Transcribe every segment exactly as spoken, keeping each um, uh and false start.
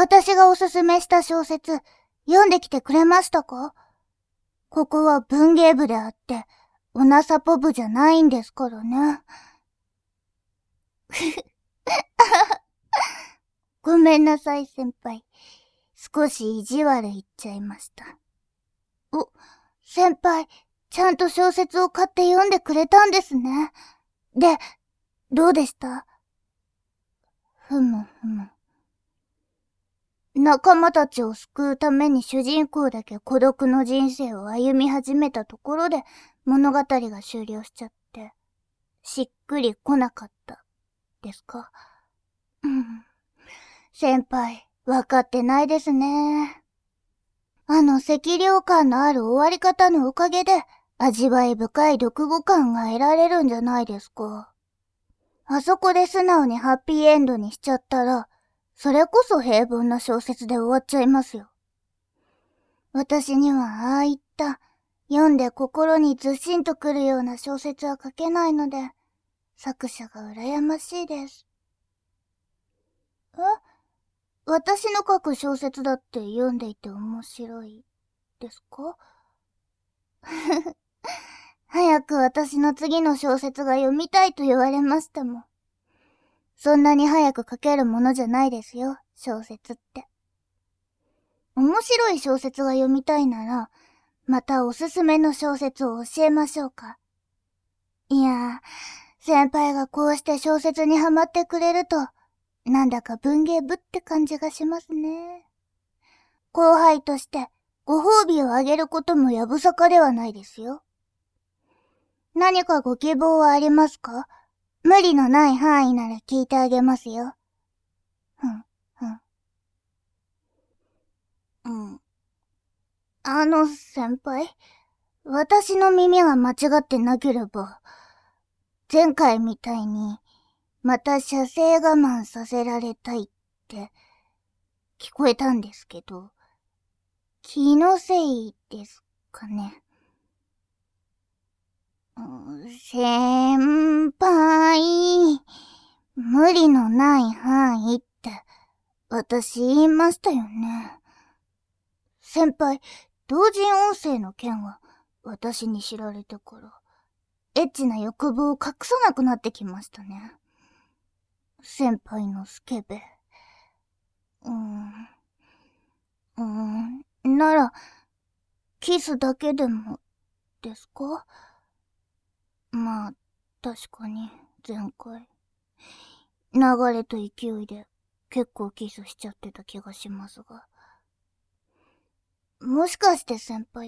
私がおすすめした小説、読んできてくれましたか？ここは文芸部であって、おなさぽ部じゃないんですからね。ごめんなさい先輩。少し意地悪言っちゃいました。お、先輩、ちゃんと小説を買って読んでくれたんですね。で、どうでした？ふむふむ。仲間たちを救うために主人公だけ孤独の人生を歩み始めたところで物語が終了しちゃって、しっくりこなかった、ですか？うん。先輩、わかってないですね。あの赤涼感のある終わり方のおかげで、味わい深い読後感が得られるんじゃないですか。あそこで素直にハッピーエンドにしちゃったら、それこそ平凡な小説で終わっちゃいますよ。私にはああいった読んで心にずっしんとくるような小説は書けないので、作者が羨ましいです。え？私の書く小説だって読んでいて面白いですか？早く私の次の小説が読みたいと言われましたもん。そんなに早く書けるものじゃないですよ、小説って。面白い小説が読みたいなら、またおすすめの小説を教えましょうか。いやー、先輩がこうして小説にハマってくれると、なんだか文芸部って感じがしますね。後輩としてご褒美をあげることもやぶさかではないですよ。何かご希望はありますか？無理のない範囲なら聞いてあげますよ。ふん、ふん。うん。あの先輩、私の耳が間違ってなければ、前回みたいに、また射精我慢させられたいって、聞こえたんですけど、気のせいですかね。先輩、無理のない範囲って、私言いましたよね。先輩、同人音声の件は、私に知られてから、エッチな欲望を隠さなくなってきましたね。先輩のスケベ。うーん。うーん。なら、キスだけでも、ですか？まあ、確かに、前回。流れと勢いで、結構キスしちゃってた気がしますが。もしかして先輩って、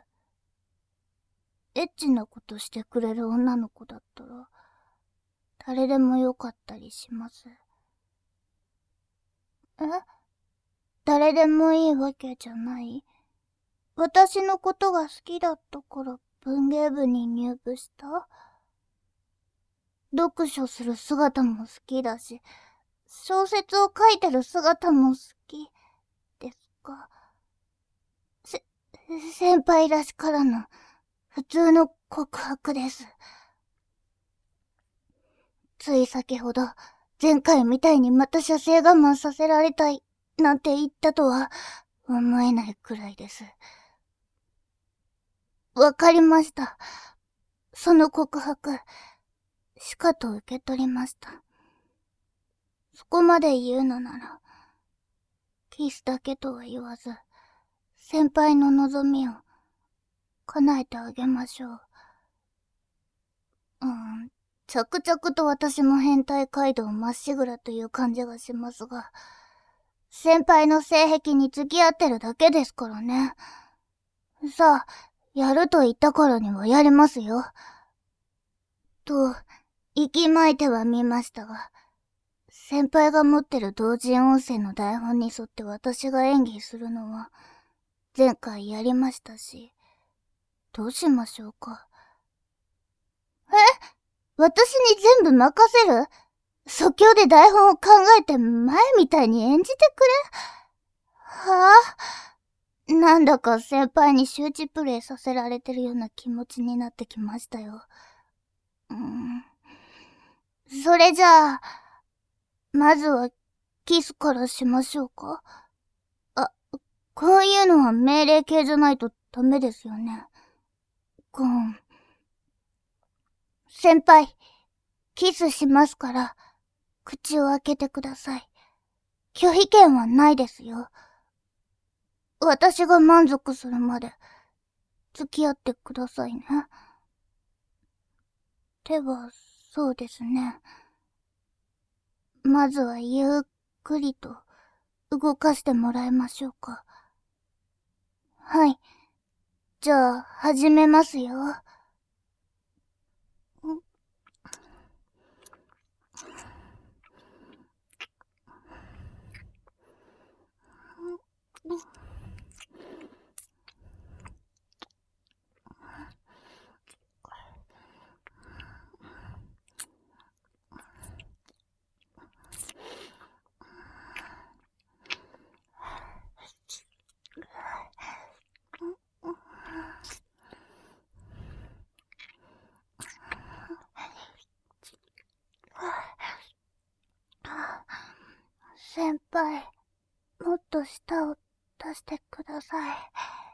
エッチなことしてくれる女の子だったら、誰でもよかったりします？え？誰でもいいわけじゃない？私のことが好きだったから文芸部に入部した？読書する姿も好きだし、小説を書いてる姿も好きですか？せ、先輩らしからぬ普通の告白です。つい先ほど、前回みたいにまた射精我慢させられたいなんて言ったとは思えないくらいです。わかりました。その告白、しかと受け取りました。そこまで言うのなら、キスだけとは言わず、先輩の望みを叶えてあげましょう。うーん、着々と私も変態街道まっしぐらという感じがしますが、先輩の性癖に付き合ってるだけですからね。さあ、やると言ったからにはやりますよ。と、息巻いてはみましたが、先輩が持ってる同人音声の台本に沿って私が演技するのは、前回やりましたし、どうしましょうか。え？私に全部任せる？即興で台本を考えて前みたいに演じてくれ？はぁ、あ、なんだか先輩に周知プレイさせられてるような気持ちになってきましたよ。うーん。それじゃあ、まずはキスからしましょうか。 こういうのは命令形じゃないとダメですよね。ゴーン。先輩、キスしますから、口を開けてください。拒否権はないですよ。私が満足するまで、付き合ってくださいね。手は、そうですね。まずはゆっくりと動かしてもらいましょうか。はい。じゃあ、始めますよ。先輩、もっと舌を出してください。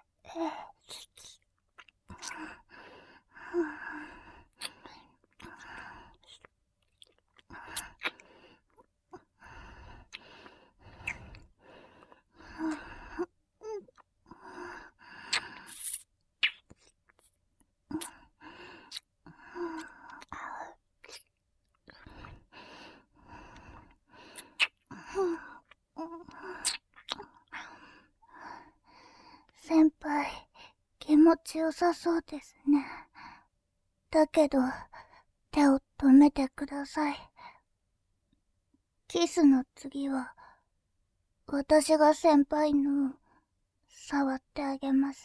先輩、気持ちよさそうですね。だけど、手を止めてください。キスの次は、私が先輩の、触ってあげます。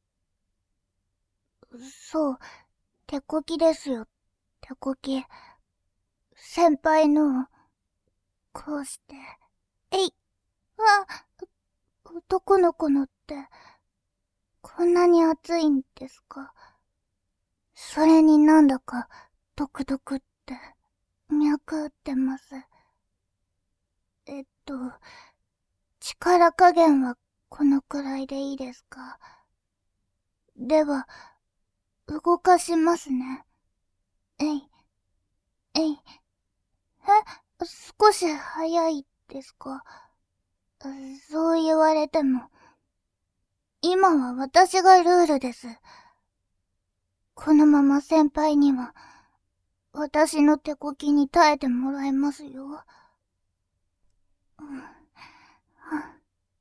そう、手こきですよ、手こき。先輩の、こうして、えい、あ、男の子のって、こんなに熱いんですか。それになんだか、ドクドクって、脈打ってます。えっと、力加減はこのくらいでいいですか。では、動かしますね。えい、えい。え、少し早いですか。そう言われても、今は私がルールです。このまま先輩には、私の手こきに耐えてもらいますよ。うん、は、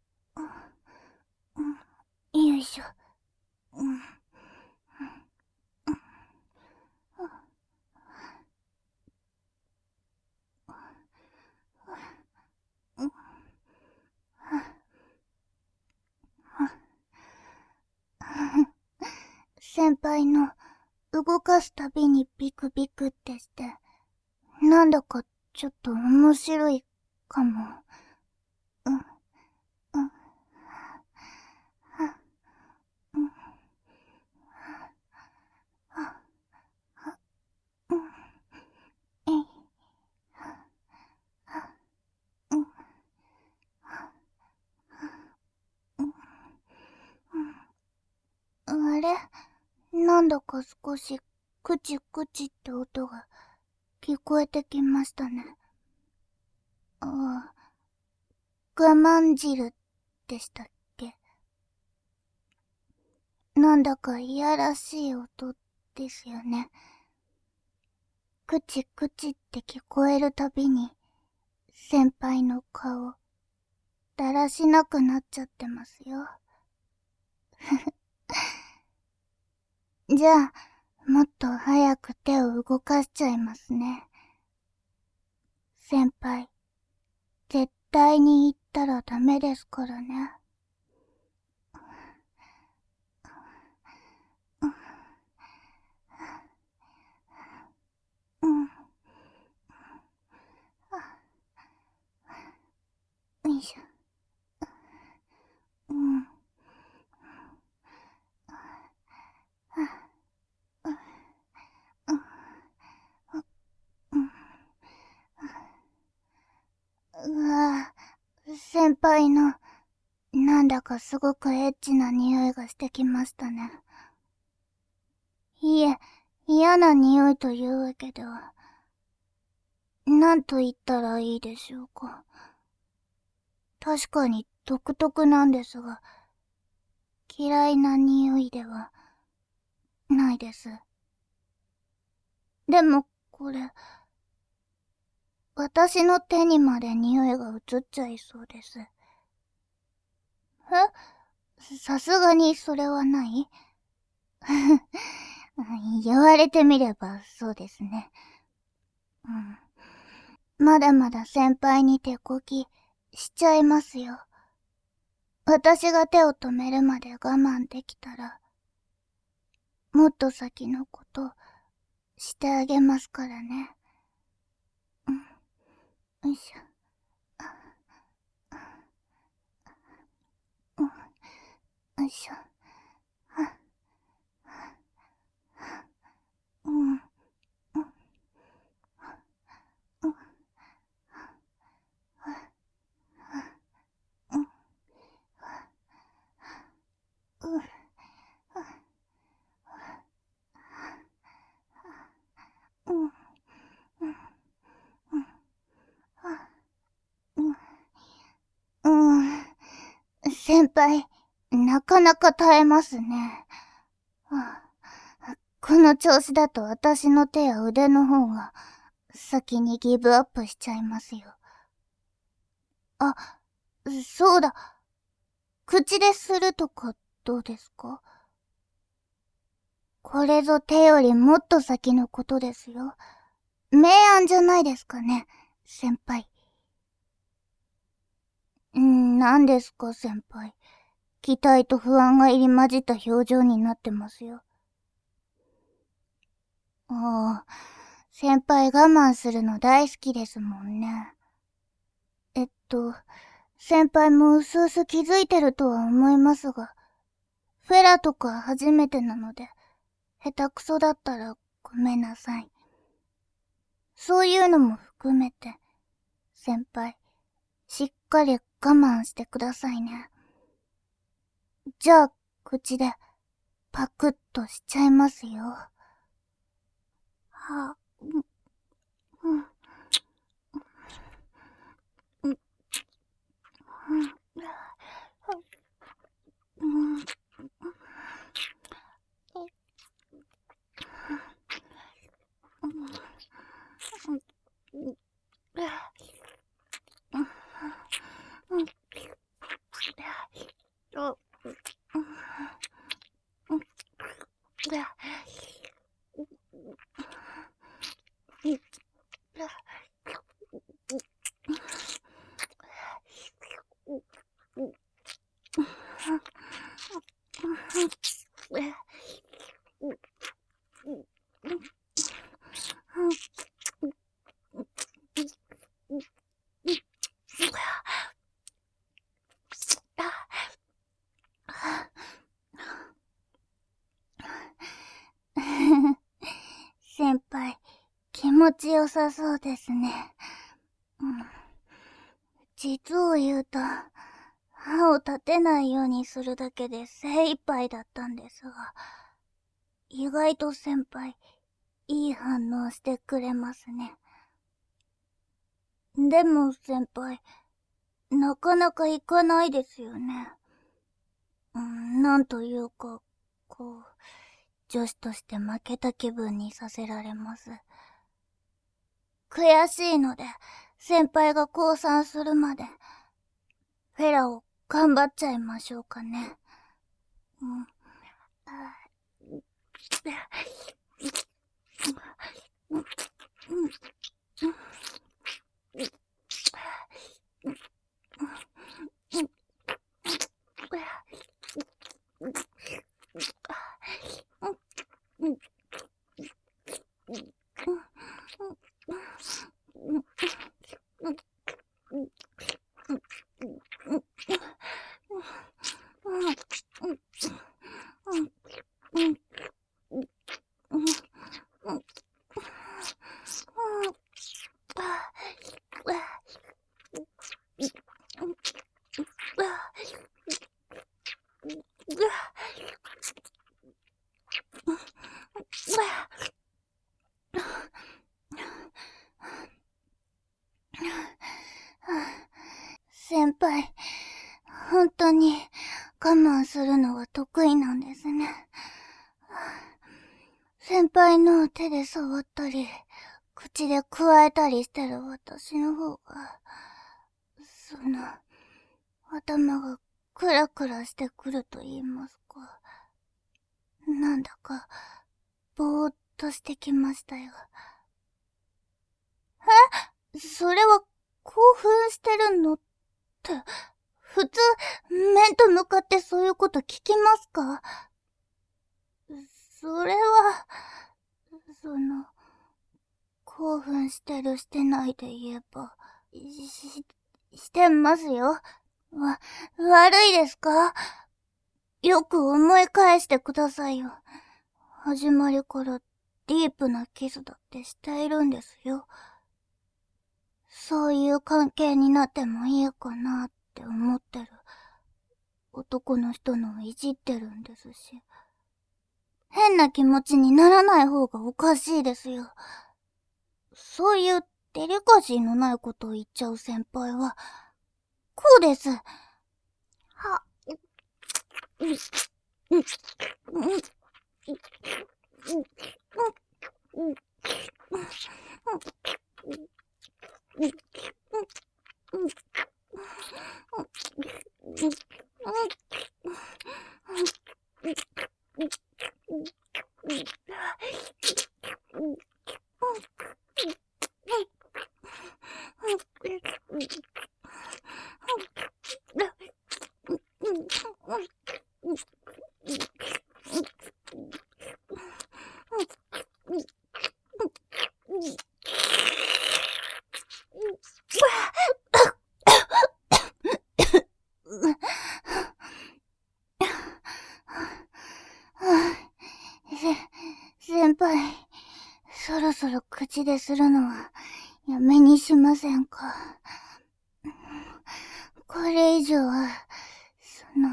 うん、よいしょ。うん、先輩の動かすたびにビクビクってして、なんだかちょっと面白いかも。うん、うん、は、うん、は、は、うん、えい、は、うん、うん、うん。あれ、なんだか少し、クチクチって音が聞こえてきましたね。ああ、我慢汁でしたっけ。なんだかいやらしい音ですよね。クチクチって聞こえるたびに、先輩の顔、だらしなくなっちゃってますよ。じゃあ、もっと早く手を動かしちゃいますね。先輩、絶対に言ったらダメですからね。うん。よいしょ。うん。うわぁ、先輩の、 なんだかすごくエッチな匂いがしてきましたね。いえ、嫌な匂いというわけでは。なんと言ったらいいでしょうか。確かに独特なんですが、嫌いな匂いではないです。でもこれ、私の手にまで匂いが移っちゃいそうです。え？さすがにそれはない？言われてみればそうですね。うん。まだまだ先輩に手こきしちゃいますよ。私が手を止めるまで我慢できたら、もっと先のことしてあげますからね。うん。よいしょ。うん。よいしょ。うん。うん。うん。うん。うん。うん。うん。先輩、なかなか耐えますね。はあ、この調子だと私の手や腕の方が先にギブアップしちゃいますよ。あ、そうだ。口でするとかどうですか？これぞ手よりもっと先のことですよ。明暗じゃないですかね、先輩。んー、何ですか、先輩。期待と不安が入り混じった表情になってますよ。ああ、先輩我慢するの大好きですもんね。えっと、先輩もうすうす気づいてるとは思いますが、フェラとか初めてなので、下手くそだったらごめんなさい。そういうのも含めて、先輩、しっかり我慢してくださいね。じゃあ、口で、パクッとしちゃいますよ。は、うん、うん、うん、うん、うん、先輩、気持ちよさそうですね。うん、実を言うと、歯を立てないようにするだけで精一杯だったんですが、意外と先輩、いい反応してくれますね。でも先輩、なかなかいかないですよね。うん、なんというか、こう、女子として負けた気分にさせられます。悔しいので、先輩が降参するまで、フェラを頑張っちゃいましょうかね。うん。 我慢するのが得意なんですね。先輩のを手で触ったり、口でくわえたりしてる私の方が、その、頭がクラクラしてくると言いますか。なんだか、ぼーっとしてきましたよ。え？それは、興奮してるのって、普通、面と向かってそういうこと聞きますか？それは、その、興奮してるしてないで言えば、し、してますよ。わ、悪いですか？よく思い返してくださいよ。始まりからディープなキスだってしているんですよ。そういう関係になってもいいかなって思ってる。男の人のをいじってるんですし。変な気持ちにならない方がおかしいですよ。そういうデリカシーのないことを言っちゃう先輩は、こうです。は、う、う、う、う、先輩、そろそろ口でするのはやめにしませんか？これ以上は、その、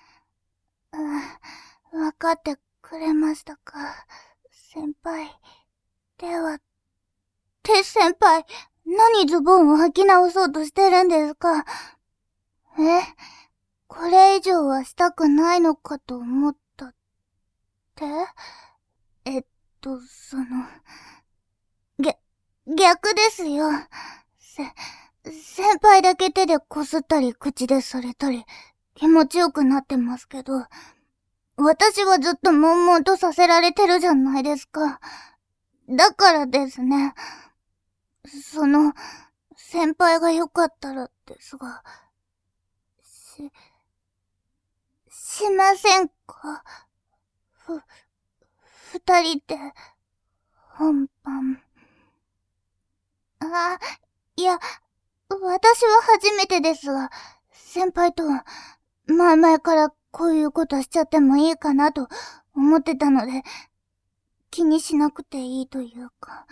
あ、わかってくれましたか？先輩。では、て先輩、何ズボンを履き直そうとしてるんですか？え？これ以上はしたくないのかと思ったって？えっと、その、げ、逆ですよ。せ、先輩だけ手でこすったり口でされたり気持ちよくなってますけど、私はずっと悶々とさせられてるじゃないですか。だからですね。その、先輩がよかったらですが、し、しませんか？ふ、二人で、本番。あ、いや、私は初めてですが、先輩とは、前々からこういうことしちゃってもいいかなと思ってたので、気にしなくていいというか。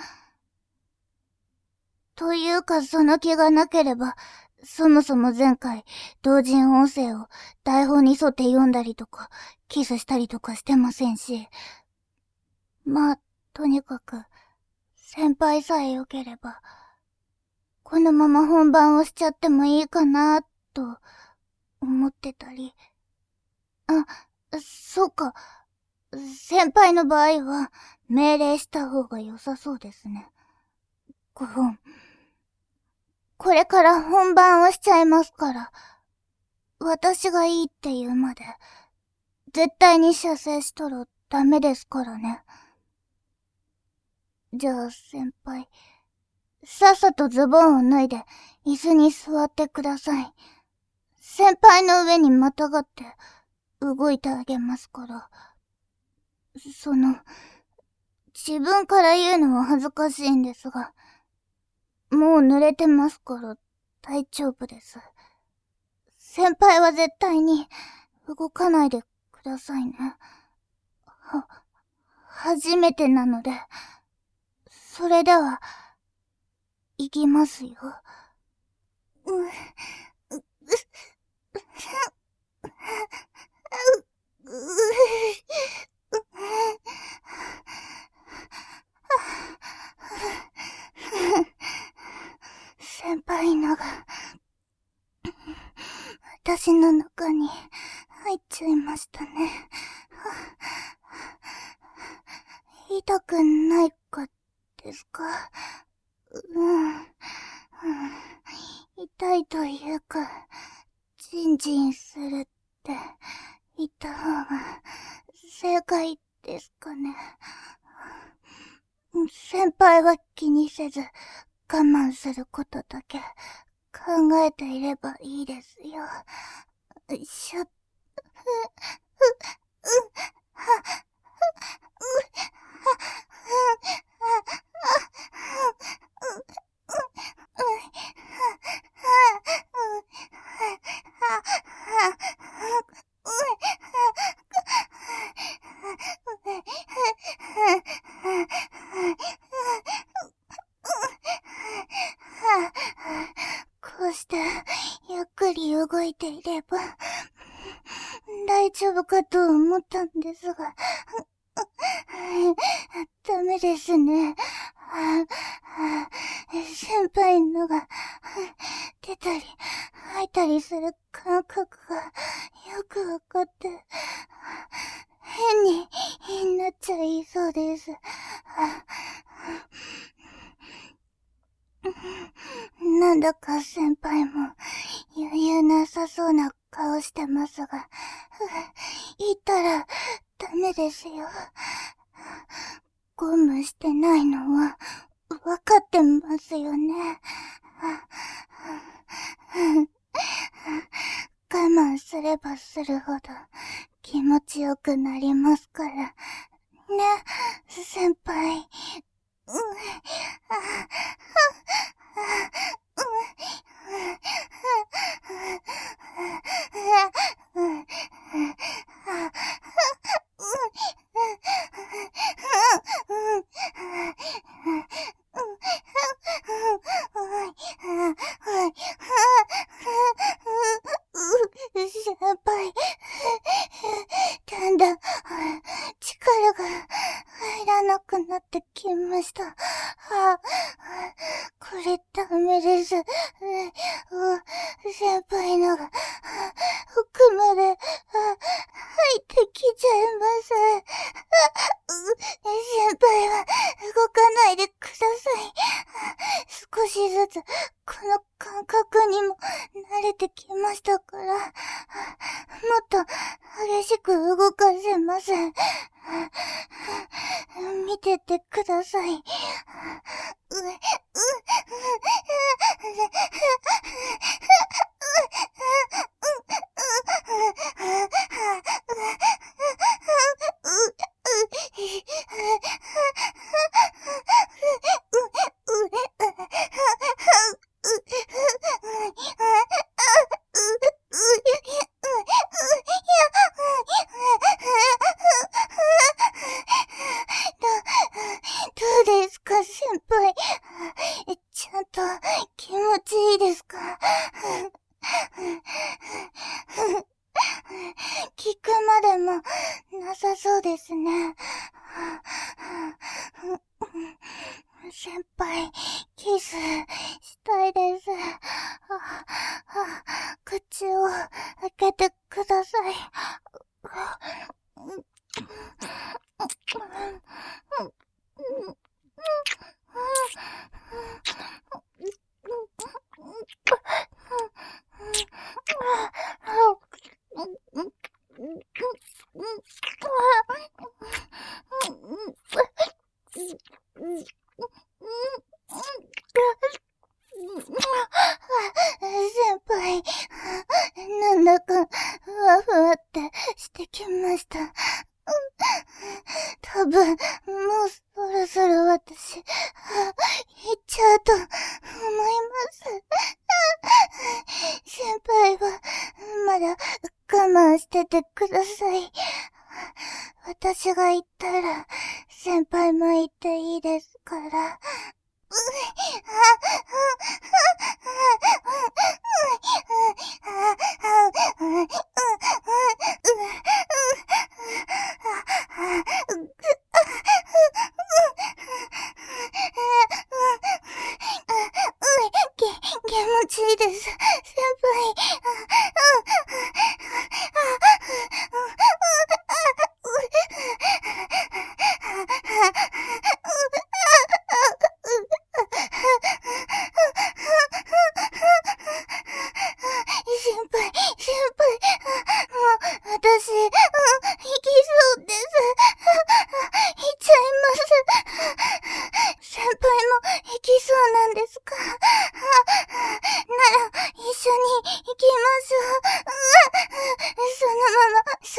というかその気がなければ、そもそも前回、同人音声を台本に沿って読んだりとか、キスしたりとかしてませんし。まあ、とにかく、先輩さえ良ければ、このまま本番をしちゃってもいいかな、と思ってたり。あ、そうか。先輩の場合は、命令した方が良さそうですね。ごふん。これから本番をしちゃいますから、私がいいって言うまで、絶対に射精したらダメですからね。じゃあ先輩、さっさとズボンを脱いで椅子に座ってください。先輩の上にまたがって動いてあげますから。その、自分から言うのは恥ずかしいんですが、もう濡れてますから大丈夫です。先輩は絶対に動かないでくださいね。は、初めてなので、それでは、いきますよ。う、う、う、先輩のが、私の中に入っちゃいましたね。痛くないかですか？うん、うん、痛いというか、ジンジンするって言った方が正解ですかね。先輩は気にせず我慢することだけ考えていればいいですよ。しょ、う、う、う、は、う、こうしてゆっくり動いていれば大丈夫かと思ったんですが、ダメですね。先輩のが出たり吐いたりする感覚がよくわかって、変になっちゃいそうです。なんだか先輩も余裕なさそうな顔してますが、言ったらダメですよ。ゴムしてないのはわかってますよね。我慢すればするほど気持ちよくなりますから。ね、先輩。うん、先輩、だんだん力が入らなくなってきました。あ、これダメです。先輩のが奥まで入ってきちゃいます。先輩は動かないでください。少しずつこの感覚にも慣れてきましたから、もっと激しく動かせます。見ててください。どうですか、先輩。ちゃんと気持ちいいですか？聞くまでもなさそうですね。先輩、キスしたいです。口を開けてください。先輩、なんだかふわふわってしてきました。多分、もうそろそろ私、行っちゃうと思います。先輩は、まだ我慢しててください。私が行ったら、先輩も行っていいですから。気持ちいいです、先輩。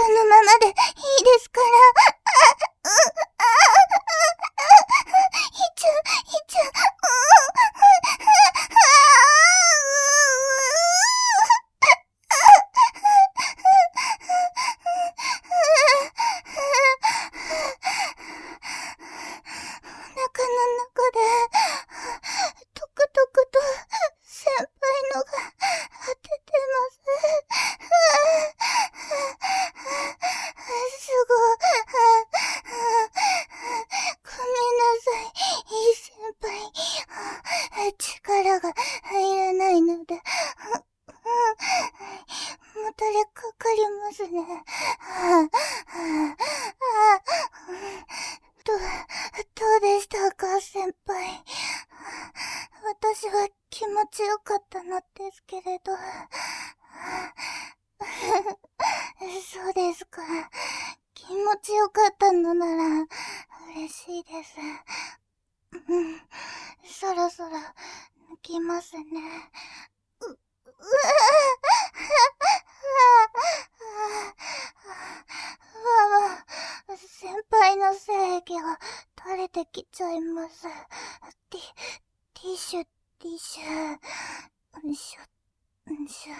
そのままでいいですから。いっちゃう、いっちゃう。お腹の中で、トクトクと先輩のが当ててます。すごい。ごめんなさい、いい先輩。力が入らないので、もたれかかりますね。どう、どうでしたか、先輩。私は気持ちよかったのですけれど。そうですか。気持ちよかったのなら、嬉しいです。うん、そろそろ、抜きますね。う、うわわわ、先輩の精液が垂れてきちゃいます。ティ、ティッシュ、ティッシュ。よいしょ、よいしょ。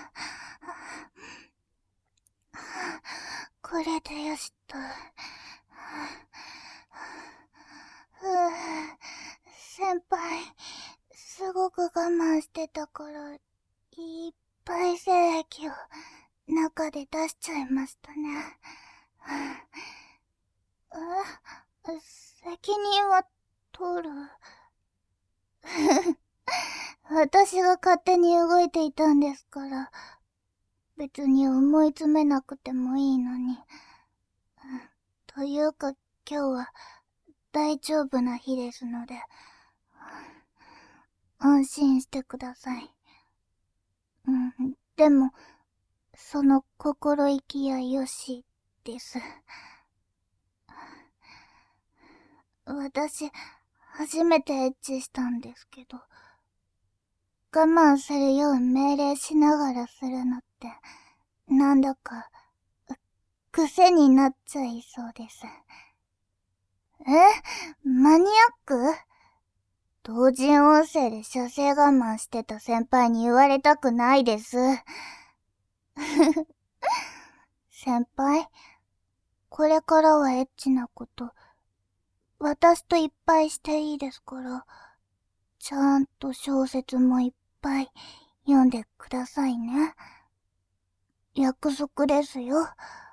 これでよしと。ふぅ、先輩、すごく我慢してたから、いっぱい精液を中で出しちゃいましたね。え、責任は取る。私が勝手に動いていたんですから、別に思い詰めなくてもいいのに。というか、今日は大丈夫な日ですので、安心してください。うん、でも、その心意気やよしです。私、初めてエッチしたんですけど、我慢するよう命令しながらするのって、なんだか、癖になっちゃいそうです。え？マニアック？同人音声で射精我慢してた先輩に言われたくないです。先輩、これからはエッチなこと、私といっぱいしていいですから、ちゃんと小説もいっぱい読んでくださいね。約束ですよ。